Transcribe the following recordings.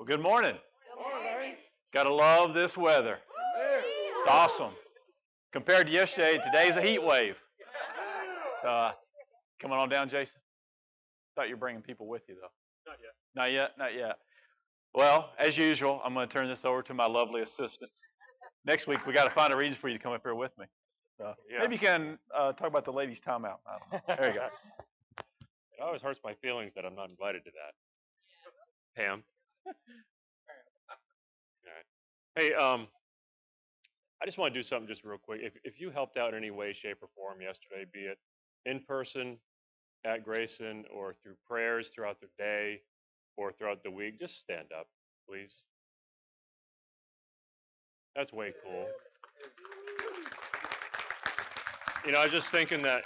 Good morning. Gotta love this weather. It's awesome. Compared to yesterday, today's a heat wave. So, coming on down, Jason? Thought you were bringing people with you, though. Not yet. Not yet? Not yet. Well, as usual, I'm going to turn this over to my lovely assistant. Next week, we got to find a reason for you to come up here with me. So maybe you can talk about the ladies' timeout. There you go. It always hurts my feelings that I'm not invited to that. Pam. All right. Hey, I just want to do something just real quick. If you helped out in any way, shape, or form yesterday, be it in person at Grayson or through prayers throughout the day or throughout the week, just stand up, please. That's way cool. I was just thinking that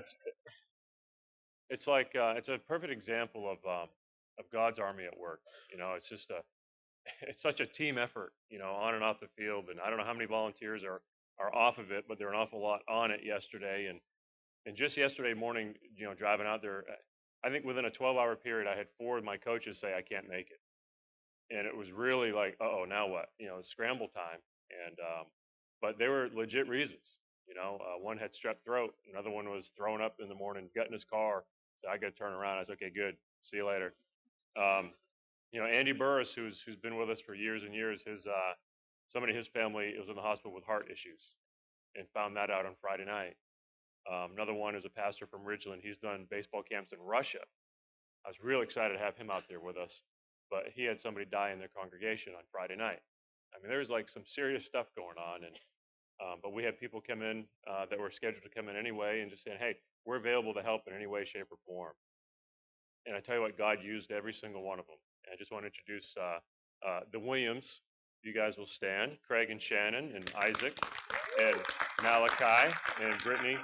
it's like it's a perfect example of God's army at work. It's just it's such a team effort, on and off the field. And I don't know how many volunteers are off of it, but there are an awful lot on it yesterday. And just yesterday morning, driving out there, I think within a 12-hour period, I had 4 of my coaches say I can't make it, and it was really like, oh, now what? Scramble time. And but they were legit reasons. One had strep throat, another one was throwing up in the morning, gutting his car. So I got to turn around. I said, okay, good. See you later. Andy Burris, who's been with us for years and years, somebody in his family was in the hospital with heart issues, and found that out on Friday night. Another one is a pastor from Ridgeland. He's done baseball camps in Russia. I was real excited to have him out there with us, but he had somebody die in their congregation on Friday night. I mean, there's like some serious stuff going on, and but we had people come in that were scheduled to come in anyway, and just saying, hey, we're available to help in any way, shape, or form. And I tell you what, God used every single one of them. And I just want to introduce the Williams. You guys will stand. Craig and Shannon and Isaac and Malachi and Brittany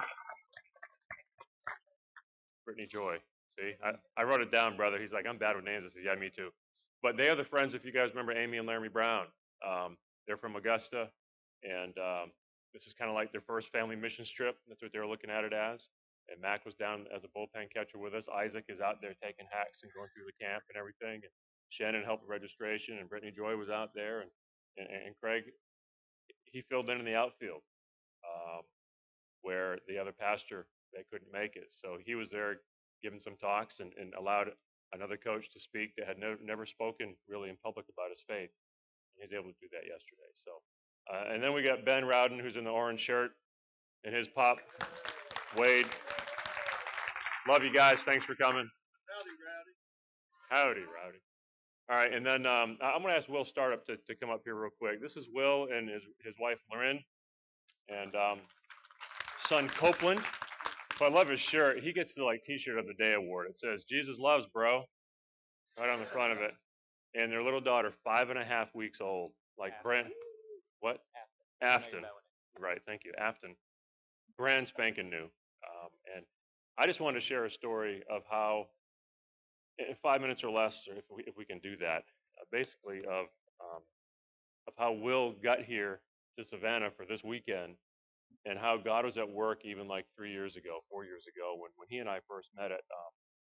Joy. See, I wrote it down, brother. He's like, I'm bad with names. I said, yeah, me too. But they are the friends, if you guys remember Amy and Laramie Brown. They're from Augusta, and this is kind of like their first family missions trip. That's what they were looking at it as. And Mac was down as a bullpen catcher with us. Isaac is out there taking hacks and going through the camp and everything. And Shannon helped with registration, and Brittany Joy was out there, and Craig, he filled in the outfield where the other pastor, they couldn't make it. So he was there giving some talks and allowed another coach to speak that had never spoken really in public about his faith. And he was able to do that yesterday. So, and then we got Ben Rowden, who's in the orange shirt, and his pop, Wade. Love you guys. Thanks for coming. Howdy, Rowdy. All right, and then I'm going to ask Will Startup to come up here real quick. This is Will and his wife, Lauren, and son, Copeland. So I love his shirt. He gets the T-shirt of the Day award. It says, Jesus loves, bro, right on the front of it. And their little daughter, 5.5 weeks old. Like Brent, what? Afton. Right, thank you. Afton. Brand spanking new. And I just wanted to share a story of how, in 5 minutes or less, or if we can do that, basically of how Will got here to Savannah for this weekend, and how God was at work even like 3 years ago, 4 years ago, when he and I first met at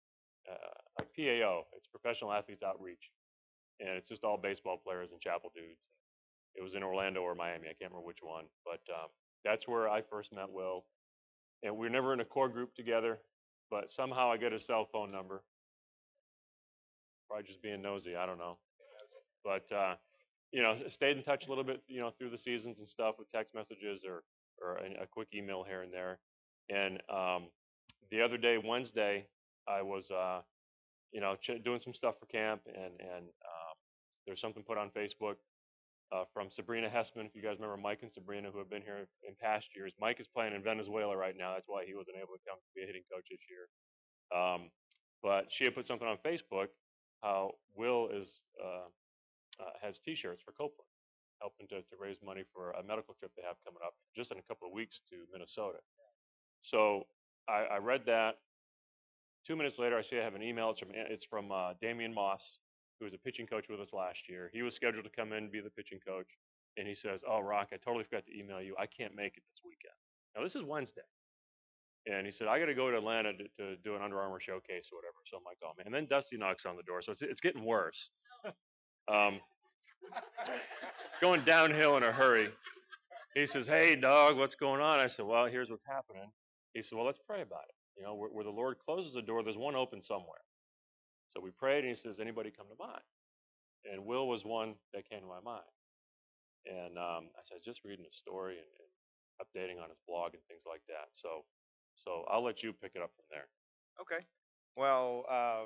PAO. It's Professional Athletes Outreach, and it's just all baseball players and chapel dudes. It was in Orlando or Miami, I can't remember which one, but that's where I first met Will. And we were never in a core group together, but somehow I got his cell phone number. Probably just being nosy, I don't know. But stayed in touch a little bit, through the seasons and stuff with text messages or a quick email here and there. And the other day, Wednesday, I was doing some stuff for camp, and there's something put on Facebook from Sabrina Hessman. If you guys remember Mike and Sabrina, who have been here in past years. Mike is playing in Venezuela right now. That's why he wasn't able to come to be a hitting coach this year. But she had put something on Facebook how Will has T-shirts for Copeland, helping to raise money for a medical trip they have coming up just in a couple of weeks to Minnesota. So I read that. 2 minutes later, I see I have an email. It's from Damian Moss, who was a pitching coach with us last year. He was scheduled to come in and be the pitching coach, and he says, "Oh, Rock, I totally forgot to email you. I can't make it this weekend." Now this is Wednesday, and he said, "I got to go to Atlanta to do an Under Armour showcase or whatever." So I'm like, "Oh man!" And then Dusty knocks on the door, so it's getting worse. It's going downhill in a hurry. He says, "Hey, dog, what's going on?" I said, "Well, here's what's happening." He said, "Well, let's pray about it. You know, where the Lord closes a door, there's one open somewhere." So we prayed, and he says, "Anybody come to mind?" And Will was one that came to my mind. And I said, "Just reading a story and updating on his blog and things like that." So I'll let you pick it up from there. Okay. Well,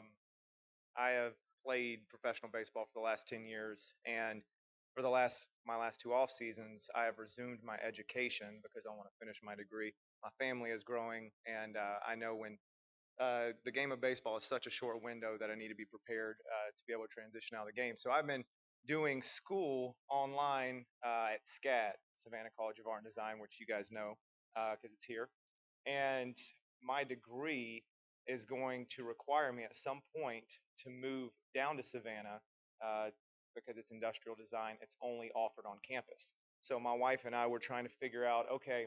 I have played professional baseball for the last 10 years, and for my last two off seasons, I have resumed my education because I want to finish my degree. My family is growing, and I know when the game of baseball is such a short window that I need to be prepared to be able to transition out of the game. So I've been doing school online at SCAD, Savannah College of Art and Design, which you guys know because it's here. And my degree is going to require me at some point to move down to Savannah uh, because it's industrial design. It's only offered on campus. So my wife and I were trying to figure out, okay,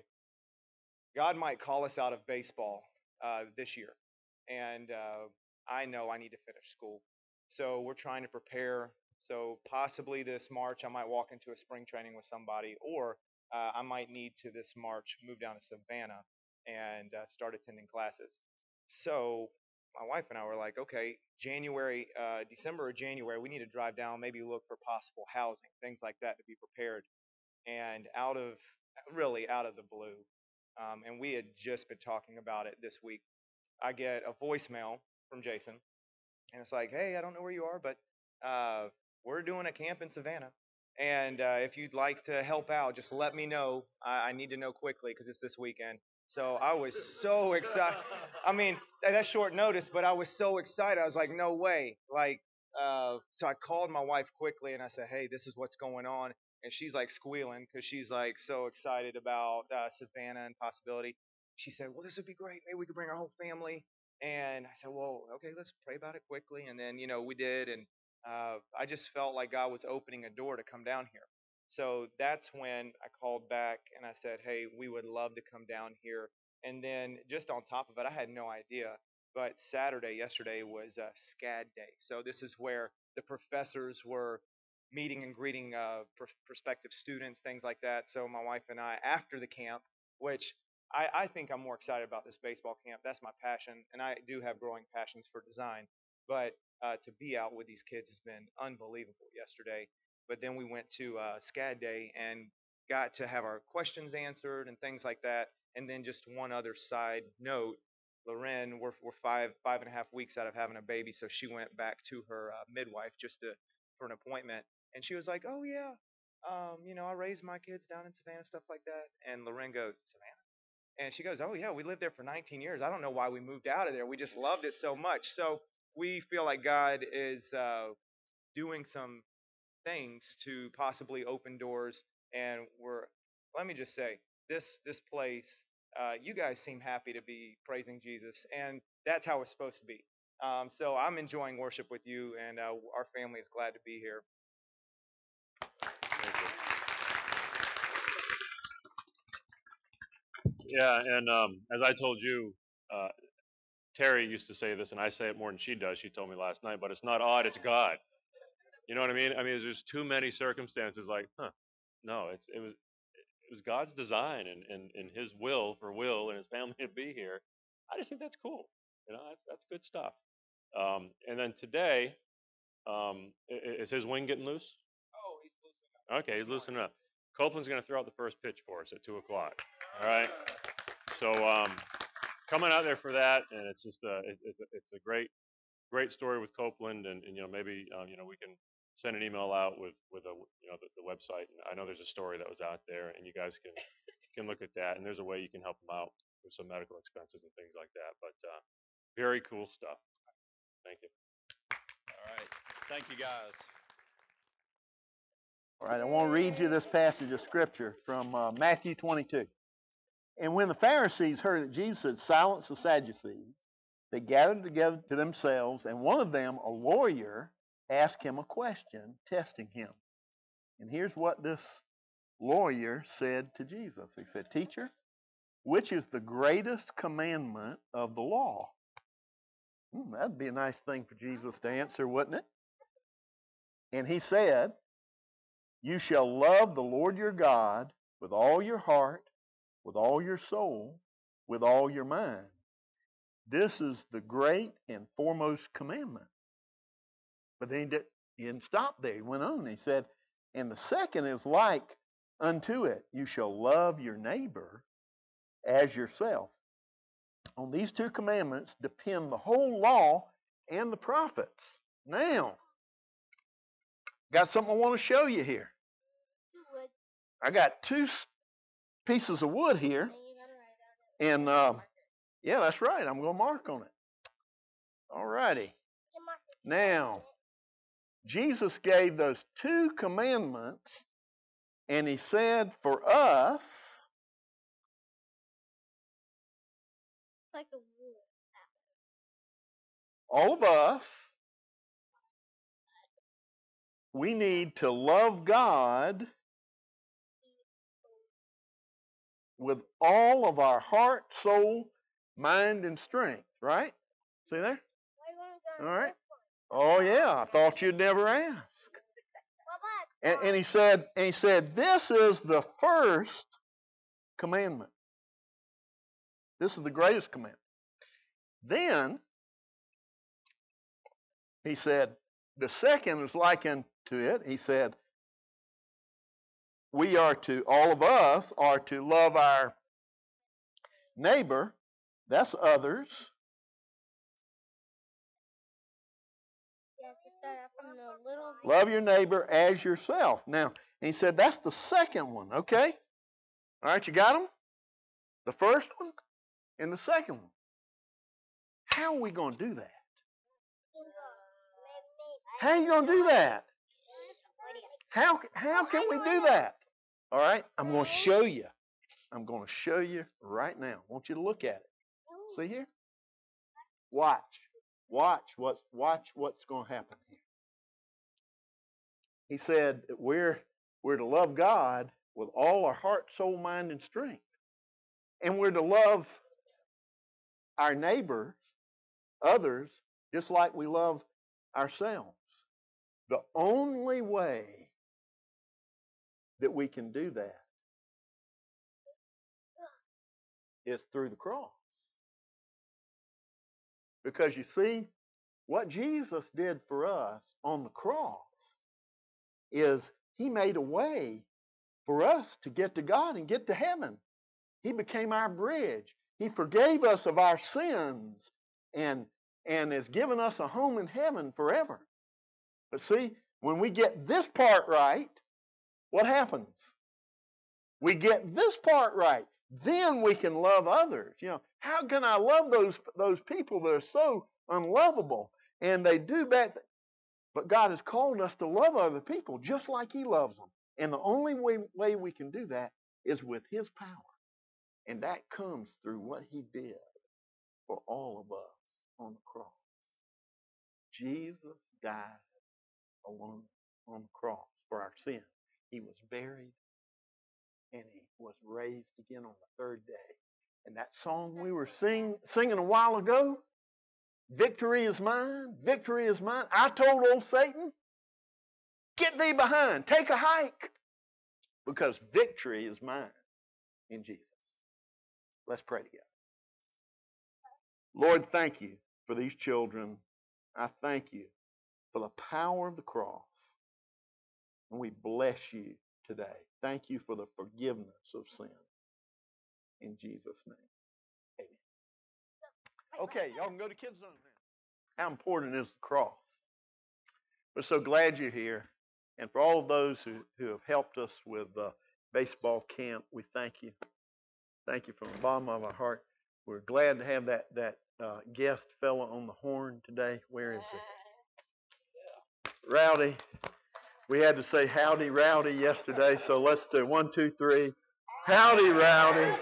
God might call us out of baseball this year, and I know I need to finish school. So we're trying to prepare. So possibly this March, I might walk into a spring training with somebody, or I might need to this March move down to Savannah and start attending classes. So my wife and I were like, okay, December or January, we need to drive down, maybe look for possible housing, things like that to be prepared. And really out of the blue, and we had just been talking about it this week, I get a voicemail from Jason, and it's like, hey, I don't know where you are, but we're doing a camp in Savannah. And if you'd like to help out, just let me know. I need to know quickly because it's this weekend. So I was so excited. I mean, that's short notice, but I was so excited. I was like, no way. So I called my wife quickly and I said, hey, this is what's going on. And she's like squealing because she's like so excited about Savannah and possibility. She said, well, this would be great. Maybe we could bring our whole family. And I said, well, okay, let's pray about it quickly. And then, we did. And I just felt like God was opening a door to come down here. So that's when I called back and I said, hey, we would love to come down here. And then just on top of it, I had no idea. But yesterday was SCAD day. So this is where the professors were meeting and greeting prospective students, things like that. So my wife and I, after the camp, which I think I'm more excited about this baseball camp. That's my passion, and I do have growing passions for design. But to be out with these kids has been unbelievable yesterday. But then we went to SCAD Day and got to have our questions answered and things like that. And then just one other side note, Loren, we're 5.5 weeks out of having a baby, so she went back to her midwife for an appointment, and she was like, "Oh yeah, I raised my kids down in Savannah, stuff like that." And Loren goes, "Savannah?" And she goes, "Oh yeah, we lived there for 19 years. I don't know why we moved out of there. We just loved it so much." So we feel like God is doing some things to possibly open doors. And let me just say, this place, you guys seem happy to be praising Jesus, and that's how it's supposed to be. So I'm enjoying worship with you, and our family is glad to be here. Yeah, and as I told you, uh, Terry used to say this, and I say it more than she does. She told me last night, but it's not odd, it's God. You know what I mean? I mean, there's too many circumstances like, no, it was God's design and His will for Will and his family to be here. I just think that's cool. That's good stuff. And then today, is his wing getting loose? Oh, he's loosening up. Okay, he's loosening up. Copeland's going to throw out the first pitch for us at 2 o'clock. All right. So coming out there for that, and it's just it's a great story with Copeland, and maybe we can send an email out with the website. And I know there's a story that was out there, and you guys can look at that, and there's a way you can help them out with some medical expenses and things like that. But very cool stuff. Thank you. All right. Thank you, guys. All right, I want to read you this passage of scripture from Matthew 22. And when the Pharisees heard that Jesus had silenced the Sadducees, they gathered together to themselves, and one of them, a lawyer, asked him a question, testing him. And here's what this lawyer said to Jesus. He said, "Teacher, which is the greatest commandment of the law?" That'd be a nice thing for Jesus to answer, wouldn't it? And he said, you shall love the Lord your God with all your heart, with all your soul, with all your mind. This is the great and foremost commandment. But then he didn't stop there. He went on and he said, and the second is like unto it. You shall love your neighbor as yourself. On these two commandments depend the whole law and the prophets. Now, got something I want to show you here. I got two pieces of wood here. And yeah, that's right. I'm going to mark on it. All righty. Now, Jesus gave those two commandments, and he said for us, like a wood. all of us, we need to love God with all of our heart, soul, mind, and strength, right? See there? All right. Oh yeah, I thought you'd never ask. And he said, this is the first commandment. This is the greatest commandment. Then he said, the second is like unto it. He said, all of us are to love our neighbor, that's others. Love your neighbor as yourself. Now, and he said that's the second one, okay? All right, you got them? The first one and the second one. How are we going to do that? How are you going to do that? How can we do that? All right, I'm going to show you. I'm going to show you right now. I want you to look at it. See here? Watch what's going to happen here. He said that we're to love God with all our heart, soul, mind, and strength. And we're to love our neighbors, others, just like we love ourselves. The only way that we can do that is through the cross. Because you see, what Jesus did for us on the cross is he made a way for us to get to God and get to heaven. He became our bridge. He forgave us of our sins and has given us a home in heaven forever. But see, when we get this part right, what happens? We get this part right. Then we can love others. You know, how can I love those people that are so unlovable and they do bad things? But God has called us to love other people just like he loves them. And the only way we can do that is with his power. And that comes through what he did for all of us on the cross. Jesus died alone on the cross for our sin. He was buried and he was raised again on the third day. And that song we were singing a while ago, victory is mine, victory is mine. I told old Satan, get thee behind, take a hike, because victory is mine in Jesus. Let's pray together. Lord, thank you for these children. I thank you for the power of the cross. And we bless you today. Thank you for the forgiveness of sin. In Jesus' name, amen. Okay, y'all can go to Kids Zone now. How important is the cross? We're so glad you're here. And for all of those who have helped us with baseball camp, we thank you. Thank you from the bottom of our heart. We're glad to have that guest fella on the horn today. Where is he? Rowdy. We had to say howdy, Rowdy yesterday, so let's do 1, 2, 3. Howdy, Rowdy.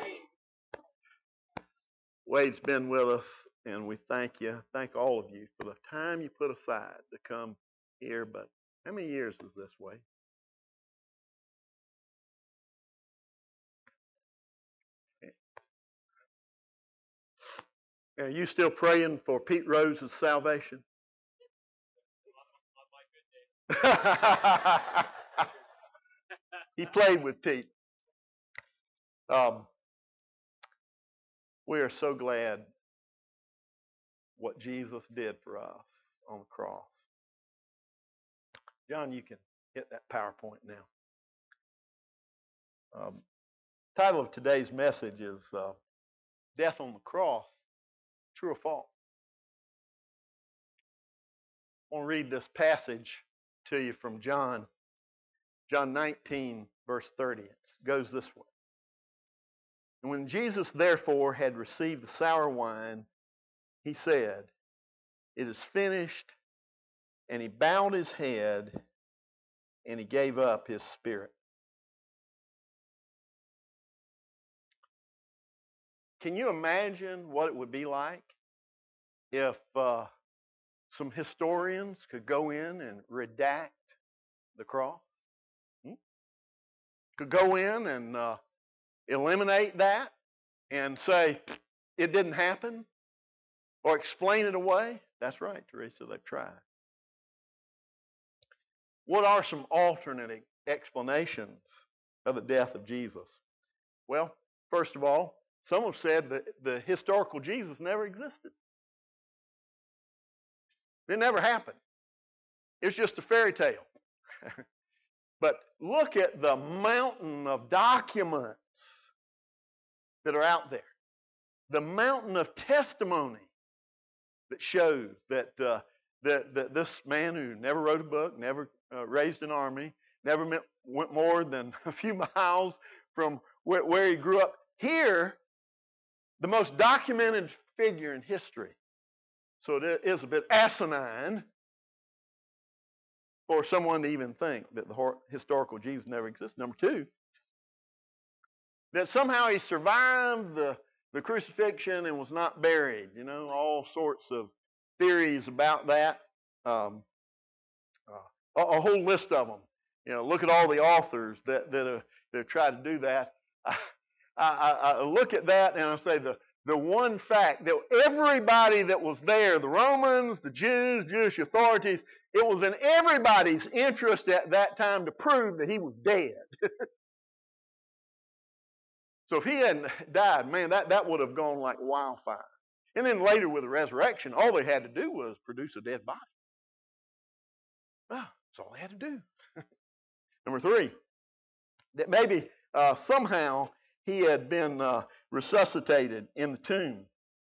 Wade's been with us, and we thank you. Thank all of you for the time you put aside to come here. But how many years is this, Wade? Are you still praying for Pete Rose's salvation? He played with Pete. We are so glad what Jesus did for us on the cross. John, you can hit that PowerPoint now. Title of today's message is Death on the Cross, True or False? I want to read this passage to you from John 19, verse 30. It goes this way. And when Jesus therefore had received the sour wine, he said, "It is finished," and he bowed his head and he gave up his spirit. Can you imagine what it would be like if some historians could go in and redact the cross? Could go in and eliminate that and say it didn't happen or explain it away? That's right, Teresa, they've tried. What are some alternate explanations of the death of Jesus? Well, first of all, some have said that the historical Jesus never existed. It never happened. It's just a fairy tale. But look at the mountain of documents that are out there. The mountain of testimony that shows that this man who never wrote a book, never raised an army, never went more than a few miles from where he grew up. Here, the most documented figure in history. So it is a bit asinine for someone to even think that the historical Jesus never existed. Number two, that somehow he survived the crucifixion and was not buried. You know, all sorts of theories about that. A whole list of them. You know, look at all the authors that have tried to do that. I look at that and I say the one fact that everybody that was there, the Romans, the Jews, Jewish authorities, it was in everybody's interest at that time to prove that he was dead. So if he hadn't died, man, that would have gone like wildfire. And then later with the resurrection, all they had to do was produce a dead body. Well, that's all they had to do. Number three, that maybe somehow he had been resuscitated in the tomb.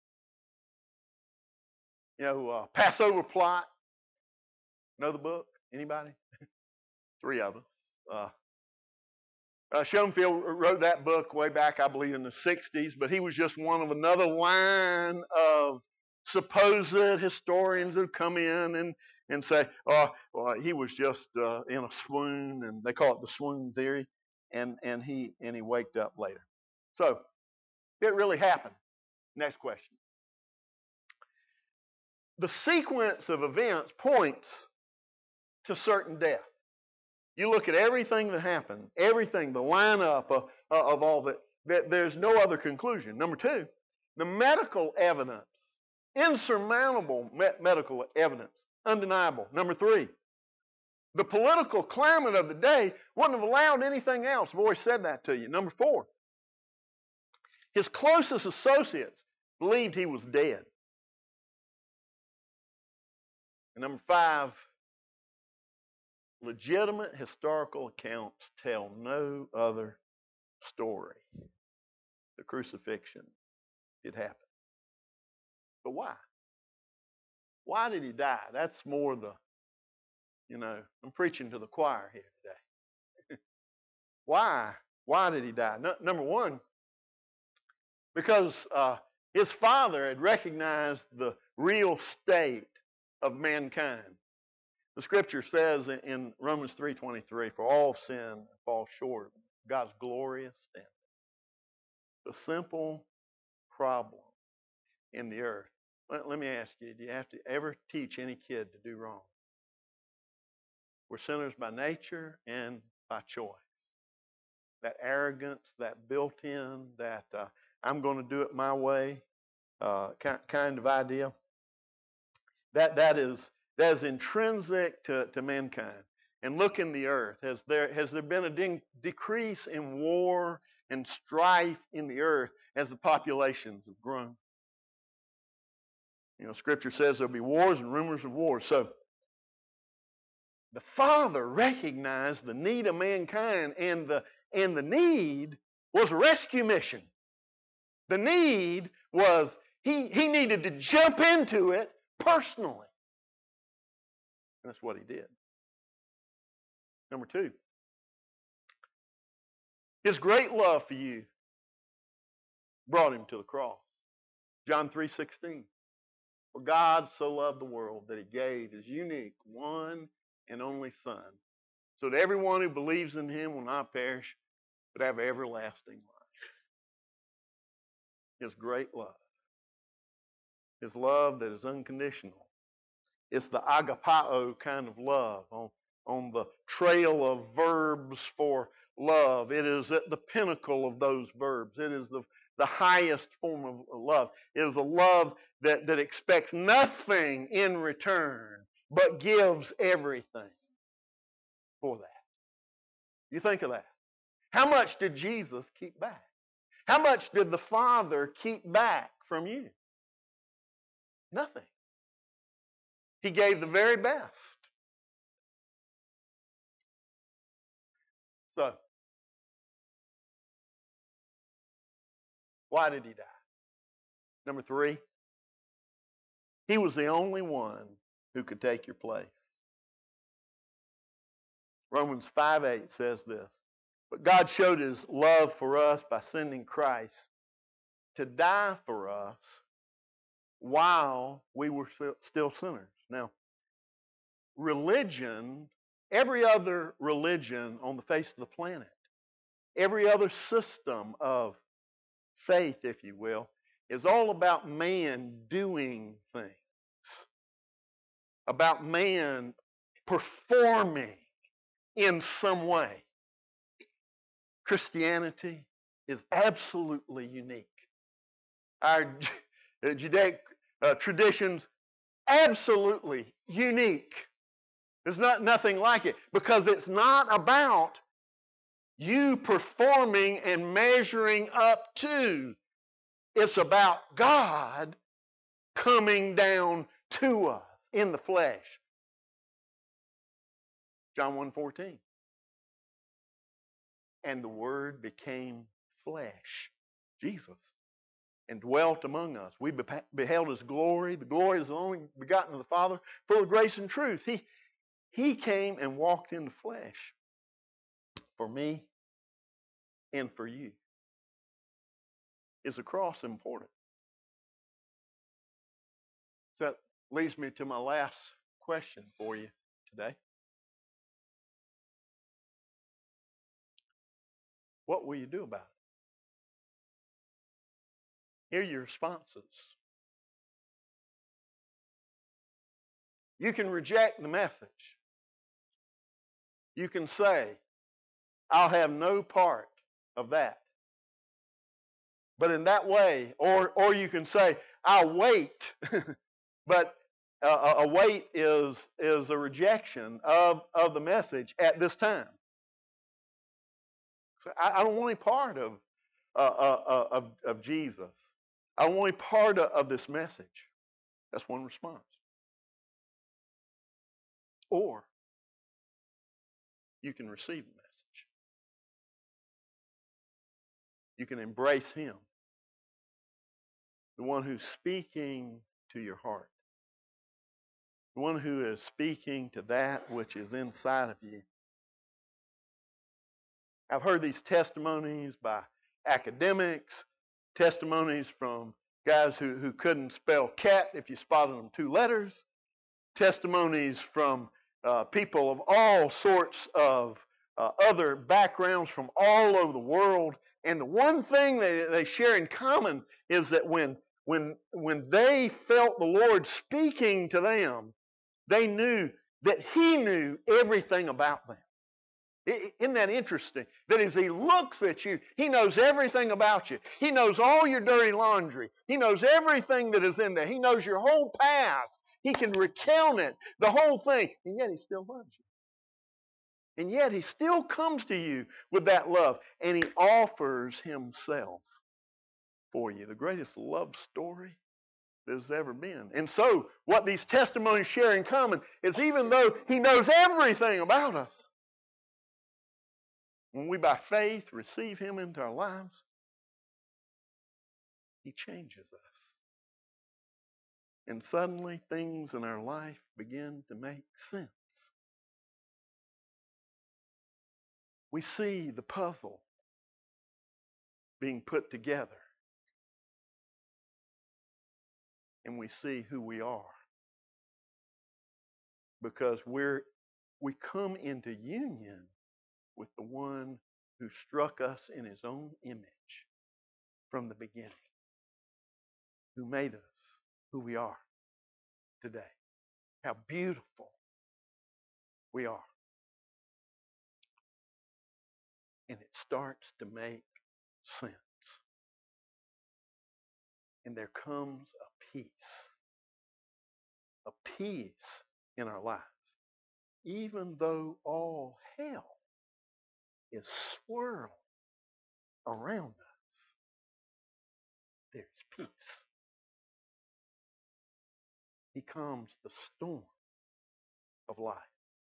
You know, Passover Plot. Know the book? Anybody? Three of us. Schoenfield wrote that book way back, I believe, in the 60s, but he was just one of another line of supposed historians who come in and say, oh, well, he was just in a swoon, and they call it the swoon theory, and he waked up later. So it really happened. Next question. The sequence of events points to certain death. You look at everything that happened, everything, the lineup of all that, there's no other conclusion. Number two, the medical evidence, insurmountable medical evidence, undeniable. Number three, the political climate of the day wouldn't have allowed anything else. I've always said that to you. Number four, his closest associates believed he was dead. And number five, legitimate historical accounts tell no other story. The crucifixion did happen. But why? Why did he die? That's more I'm preaching to the choir here today. Why? Why did he die? Number one, because his father had recognized the real state of mankind. The scripture says in Romans 3:23, for all sin and fall short of God's glorious standard. The simple problem in the earth. Let me ask you, do you have to ever teach any kid to do wrong? We're sinners by nature and by choice. That arrogance, that built-in, that I'm going to do it my way kind of idea, that is that is intrinsic to mankind. And look in the earth. Has there been a decrease in war and strife in the earth as the populations have grown? You know, Scripture says there'll be wars and rumors of wars. So the Father recognized the need of mankind, and the need was a rescue mission. The need was he needed to jump into it personally. And that's what he did. Number 2, his great love for you brought him to the cross. John 3:16. For God so loved the world that he gave his unique one and only Son, so that everyone who believes in him will not perish, but have everlasting life. His great love. His love that is unconditional. It's the agapao kind of love on the trail of verbs for love. It is at the pinnacle of those verbs. It is the highest form of love. It is a love that expects nothing in return, but gives everything for that. You think of that. How much did Jesus keep back? How much did the Father keep back from you? Nothing. He gave the very best. So, why did he die? Number 3, he was the only one who could take your place. Romans 5:8 says this, but God showed his love for us by sending Christ to die for us while we were still sinners. Now, religion, every other religion on the face of the planet, every other system of faith, if you will, is all about man doing things, about man performing in some way. Christianity is absolutely unique. Our Judaic traditions, absolutely unique. There's nothing like it, because it's not about you performing and measuring up to. It's about God coming down to us in the flesh. John 1:14. And the Word became flesh, Jesus, and dwelt among us. We beheld his glory. The glory is the only begotten of the Father, full of grace and truth. He came and walked in the flesh for me and for you. Is the cross important? So that leads me to my last question for you today. What will you do about it? Here are your responses. You can reject the message. You can say, I'll have no part of that. But in that way, or you can say, I'll wait. But a wait is a rejection of the message at this time. So I don't want any part of Jesus. I don't want any part of this message. That's one response. Or you can receive the message. You can embrace him, the one who's speaking to your heart, the one who is speaking to that which is inside of you. I've heard these testimonies by academics, testimonies from guys who couldn't spell cat if you spotted them 2 letters, testimonies from people of all sorts of other backgrounds from all over the world. And the one thing they share in common is that when they felt the Lord speaking to them, they knew that he knew everything about them. Isn't that interesting? That as he looks at you, he knows everything about you. He knows all your dirty laundry. He knows everything that is in there. He knows your whole past. He can recount it, the whole thing, and yet he still loves you. And yet he still comes to you with that love, and he offers himself for you. The greatest love story there's ever been. And so, what these testimonies share in common is even though he knows everything about us, when we by faith receive him into our lives, he changes us. And suddenly things in our life begin to make sense. We see the puzzle being put together. And we see who we are. Because we come into union with the one who struck us in his own image from the beginning, who made us who we are today. How beautiful we are. And it starts to make sense. And there comes a peace in our lives. Even though all hell is swirling around us, there's peace. He calms the storm of life.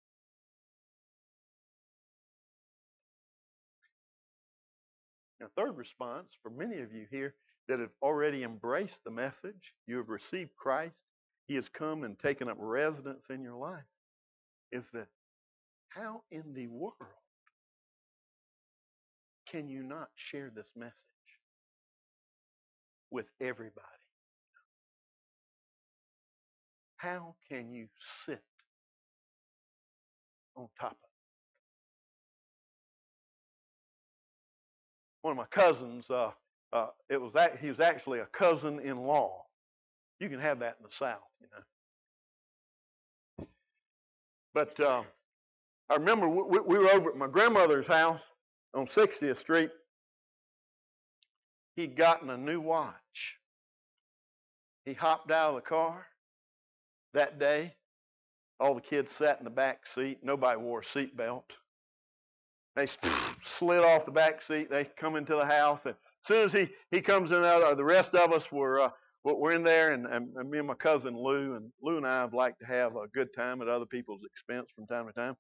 Now, third response for many of you here that have already embraced the message, you have received Christ, he has come and taken up residence in your life, is that how in the world can you not share this message with everybody? How can you sit on top of it? One of my cousins, he was actually a cousin-in-law. You can have that in the South, you know. But I remember we were over at my grandmother's house on 60th Street. He'd gotten a new watch. He hopped out of the car that day. All the kids sat in the back seat. Nobody wore a seatbelt. They slid off the back seat. They come into the house. And as soon as he comes in there, the rest of us were in there, and me and my cousin Lou, and Lou and I have liked to have a good time at other people's expense from time to time.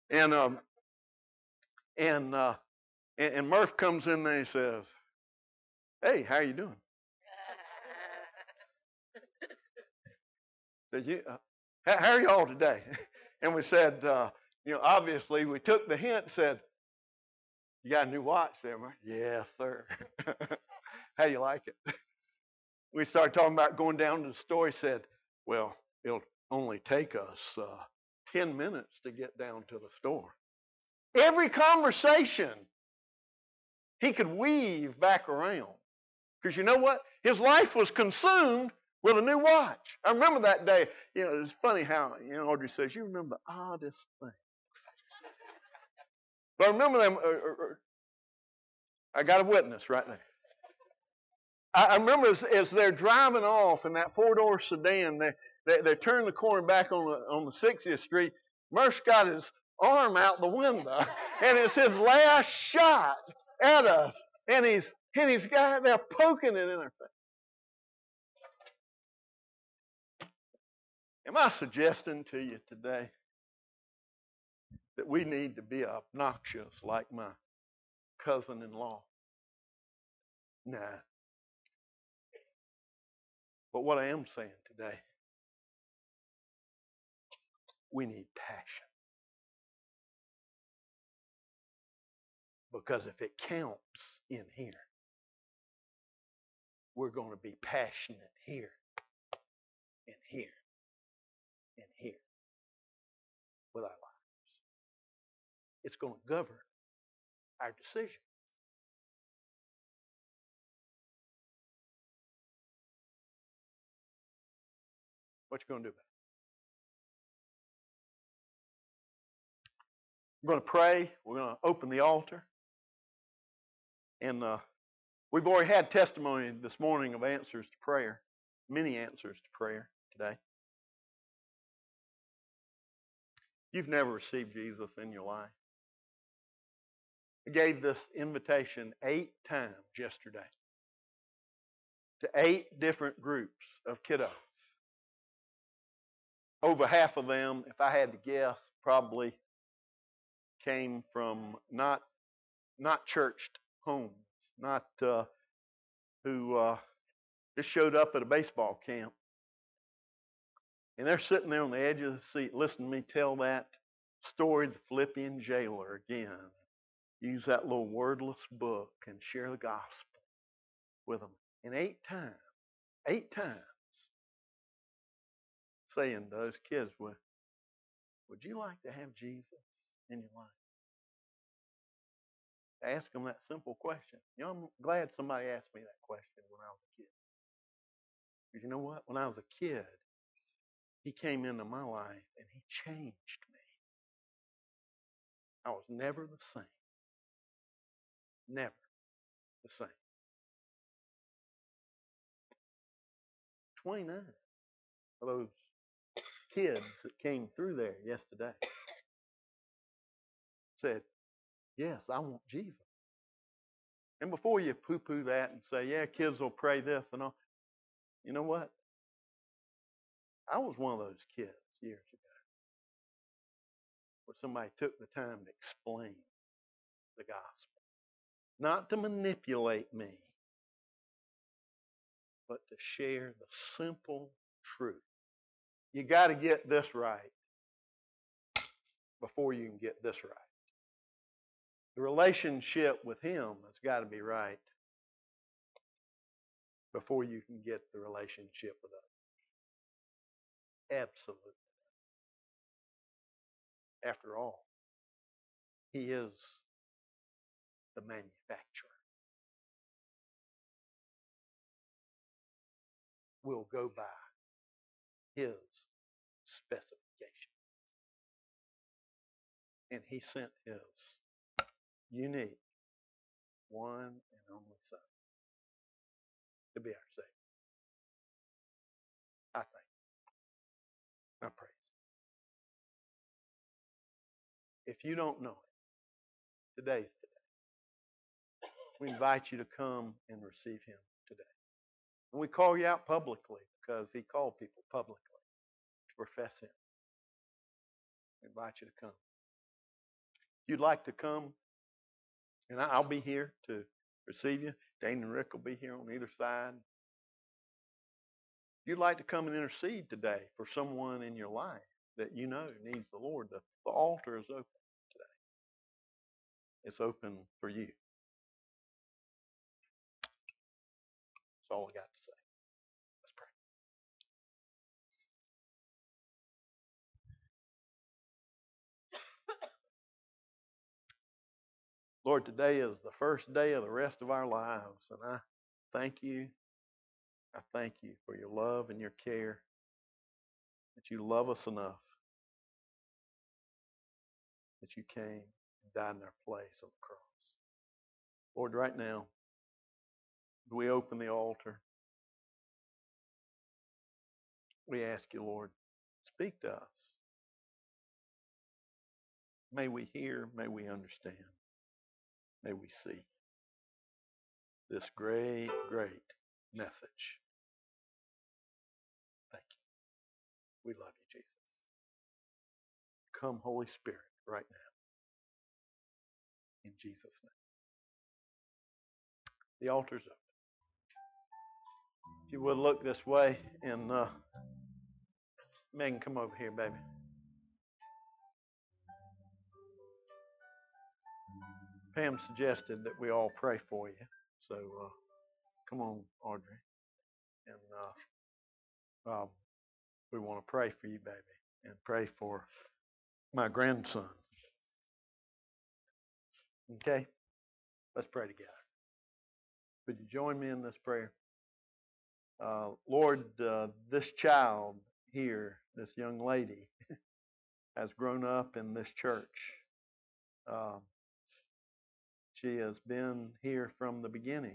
And Murph comes in there and he says, "Hey, how you doing?" Said, how are y'all today? And we said, obviously we took the hint, said, "You got a new watch there, Murph?" "Yes, sir." "How you like it?" We started talking about going down to the store. He said, "Well, it'll only take us 10 minutes to get down to the store." Every conversation he could weave back around. Because you know what? His life was consumed with a new watch. I remember that day. It's funny how, Audrey says, you remember the oddest things. But I remember them. I got a witness right there. I remember as they're driving off in that four-door sedan, they turn the corner back on the 60th Street. Murph's got his arm out the window, and it's his last shot at us. And he's got they're poking it in our face. Am I suggesting to you today that we need to be obnoxious like my cousin-in-law? Nah. But what I am saying today, we need passion. Because if it counts in here, we're going to be passionate here and here and here with our lives. It's going to govern our decisions. What you going to do about it? We're going to pray. We're going to open the altar. And we've already had testimony this morning of answers to prayer, many answers to prayer today. You've never received Jesus in your life. I gave this invitation 8 times yesterday to 8 different groups of kiddos. Over half of them, if I had to guess, probably came from not churched homes, not who just showed up at a baseball camp. And they're sitting there on the edge of the seat listening to me tell that story of the Philippian jailer again. Use that little wordless book and share the gospel with them. And 8 times, saying to those kids, would you like to have Jesus in your life? Ask them that simple question. You know, I'm glad somebody asked me that question when I was a kid. Because you know what? When I was a kid, he came into my life and he changed me. I was never the same. Never the same. 29 of those kids that came through there yesterday said, yes, I want Jesus. And before you poo-poo that and say, yeah, kids will pray this and all, you know what? I was one of those kids years ago where somebody took the time to explain the gospel. Not to manipulate me, but to share the simple truth. You got to get this right before you can get this right. The relationship with him has got to be right before you can get the relationship with others. Absolutely. After all, he is the manufacturer. We'll go by his specifications. And he sent his unique, one and only Son to be our Savior. I thank him. I praise him. If you don't know it, today's the day. We invite you to come and receive him today. And we call you out publicly because he called people publicly to profess him. We invite you to come. If you'd like to come, and I'll be here to receive you. Dane and Rick will be here on either side. If you'd like to come and intercede today for someone in your life that you know needs the Lord, the altar is open today. It's open for you. That's all I got to say. Let's pray. Lord, today is the first day of the rest of our lives, and I thank you. I thank you for your love and your care, that you love us enough, that you came and died in our place on the cross. Lord, right now, as we open the altar, we ask you, Lord, speak to us. May we hear, may we understand, may we see this great, great message. Thank you. We love you, Jesus. Come, Holy Spirit, right now. In Jesus' name. The altar's open. If you would look this way, and Megan, come over here, baby. Pam suggested that we all pray for you. So come on, Audrey. And we want to pray for you, baby, and pray for my grandson. Okay? Let's pray together. Would you join me in this prayer? Lord, this child here, this young lady, has grown up in this church. She has been here from the beginning.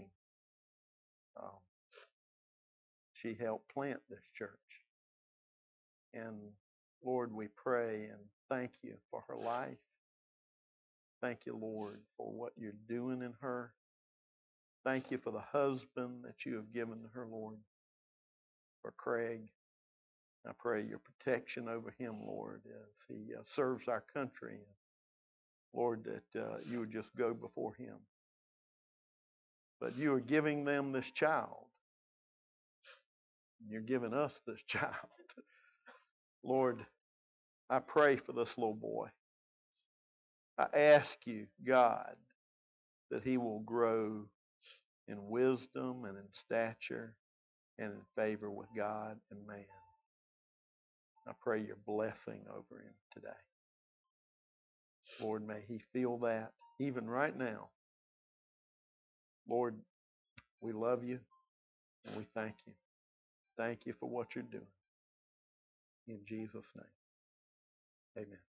She helped plant this church. And Lord, we pray and thank you for her life. Thank you, Lord, for what you're doing in her. Thank you for the husband that you have given to her, Lord, for Craig. I pray your protection over him, Lord, as he serves our country. Lord, that you would just go before him. But you are giving them this child. You're giving us this child. Lord, I pray for this little boy. I ask you, God, that he will grow in wisdom and in stature and in favor with God and man. I pray your blessing over him today. Lord, may he feel that even right now. Lord, we love you and we thank you. Thank you for what you're doing. In Jesus' name, amen.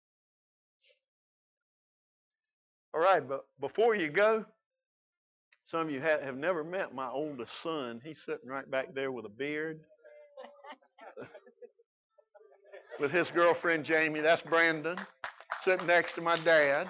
All right, but before you go, some of you have never met my oldest son. He's sitting right back there with a beard. With his girlfriend, Jamie. That's Brandon, sitting next to my dad.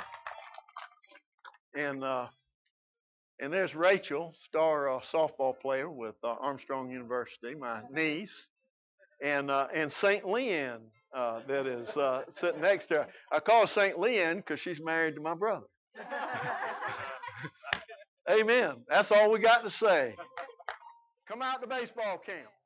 And there's Rachel, star softball player with Armstrong University, my niece. And St. Leanne, that is sitting next to her. I call her St. Leanne because she's married to my brother. Amen. That's all we got to say. Come out to baseball camp.